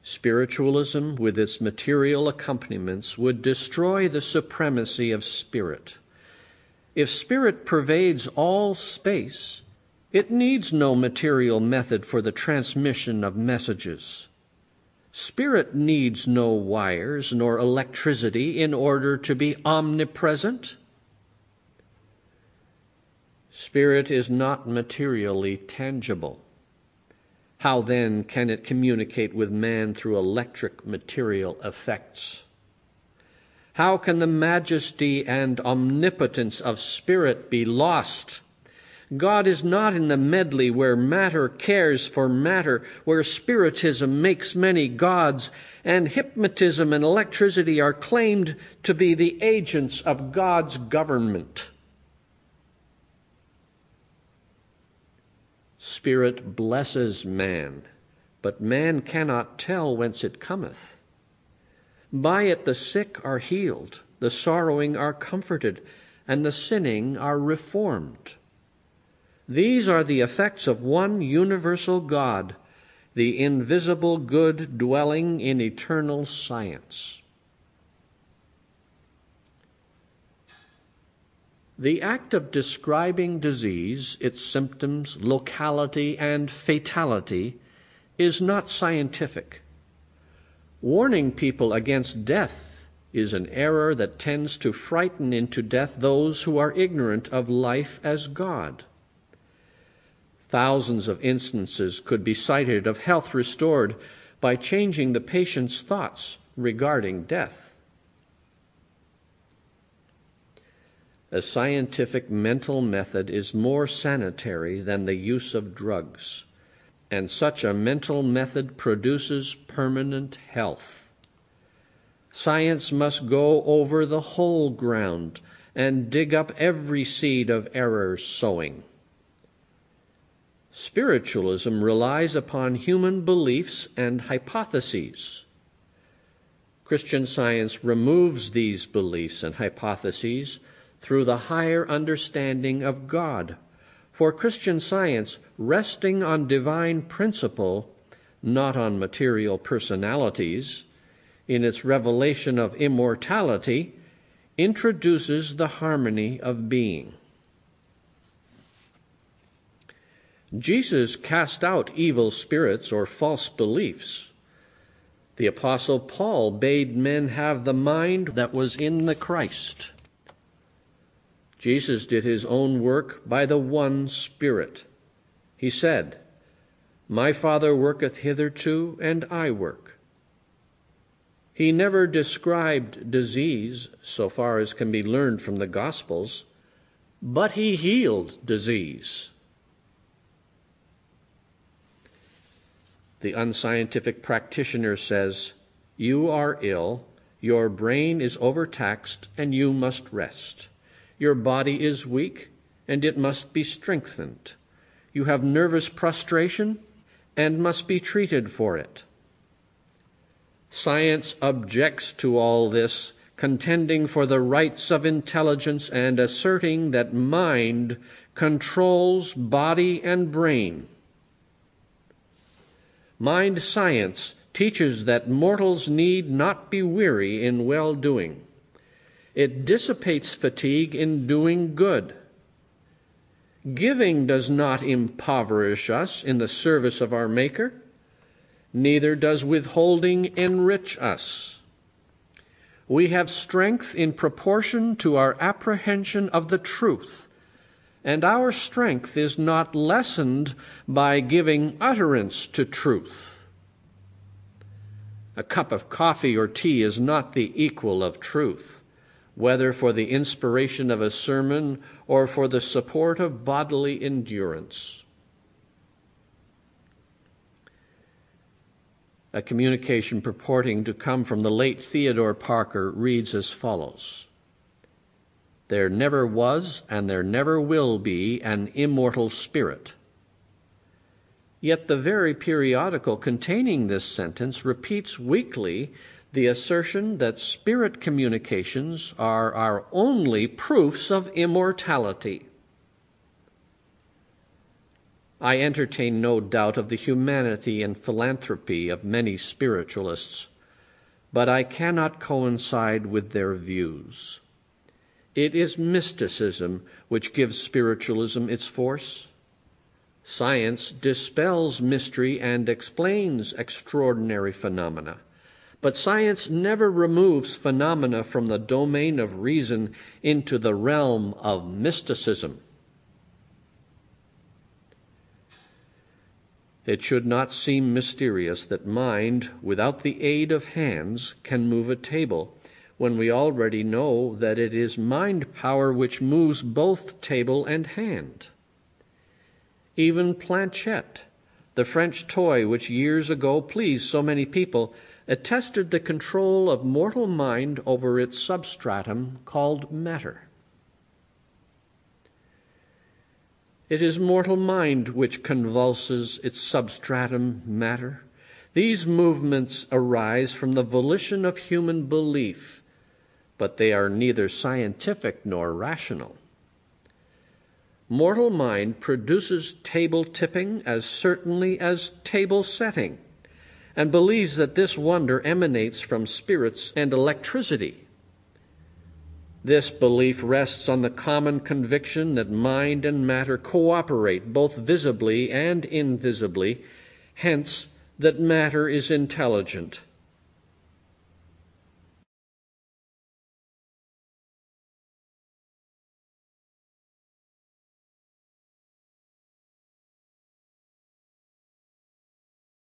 Spiritualism, with its material accompaniments, would destroy the supremacy of spirit. If spirit pervades all space, it needs no material method for the transmission of messages. Spirit needs no wires nor electricity in order to be omnipresent. Spirit is not materially tangible. How then can it communicate with man through electric material effects? How can the majesty and omnipotence of spirit be lost? God is not in the medley where matter cares for matter, where spiritism makes many gods, and hypnotism and electricity are claimed to be the agents of God's government. Spirit blesses man, but man cannot tell whence it cometh. By it the sick are healed, the sorrowing are comforted, and the sinning are reformed. These are the effects of one universal God, the invisible good dwelling in eternal science. The act of describing disease, its symptoms, locality, and fatality is not scientific. Warning people against death is an error that tends to frighten into death those who are ignorant of life as God. Thousands of instances could be cited of health restored by changing the patient's thoughts regarding death. A scientific mental method is more sanitary than the use of drugs, and such a mental method produces permanent health. Science must go over the whole ground and dig up every seed of error sowing. Spiritualism relies upon human beliefs and hypotheses. Christian Science removes these beliefs and hypotheses through the higher understanding of God. For Christian Science, resting on divine principle, not on material personalities, in its revelation of immortality, introduces the harmony of being. Jesus cast out evil spirits or false beliefs. The Apostle Paul bade men have the mind that was in the Christ. Jesus did his own work by the one Spirit. He said, "My Father worketh hitherto, and I work." He never described disease, so far as can be learned from the Gospels, but he healed disease. The unscientific practitioner says, "You are ill, your brain is overtaxed, and you must rest. Your body is weak, and it must be strengthened. You have nervous prostration, and must be treated for it." Science objects to all this, contending for the rights of intelligence and asserting that mind controls body and brain. Mind science teaches that mortals need not be weary in well-doing. It dissipates fatigue in doing good. Giving does not impoverish us in the service of our Maker. Neither does withholding enrich us. We have strength in proportion to our apprehension of the truth, and our strength is not lessened by giving utterance to truth. A cup of coffee or tea is not the equal of truth, whether for the inspiration of a sermon or for the support of bodily endurance. A communication purporting to come from the late Theodore Parker reads as follows: "There never was and there never will be an immortal spirit." Yet the very periodical containing this sentence repeats weekly the assertion that spirit communications are our only proofs of immortality. I entertain no doubt of the humanity and philanthropy of many spiritualists, but I cannot coincide with their views. It is mysticism which gives spiritualism its force. Science dispels mystery and explains extraordinary phenomena, but science never removes phenomena from the domain of reason into the realm of mysticism. It should not seem mysterious that mind, without the aid of hands, can move a table, when we already know that it is mind power which moves both table and hand. Even planchette, the French toy which years ago pleased so many people, attested the control of mortal mind over its substratum called matter. It is mortal mind which convulses its substratum, matter. These movements arise from the volition of human belief, but they are neither scientific nor rational. Mortal mind produces table tipping as certainly as table setting, and believes that this wonder emanates from spirits and electricity. This belief rests on the common conviction that mind and matter cooperate both visibly and invisibly, hence that matter is intelligent,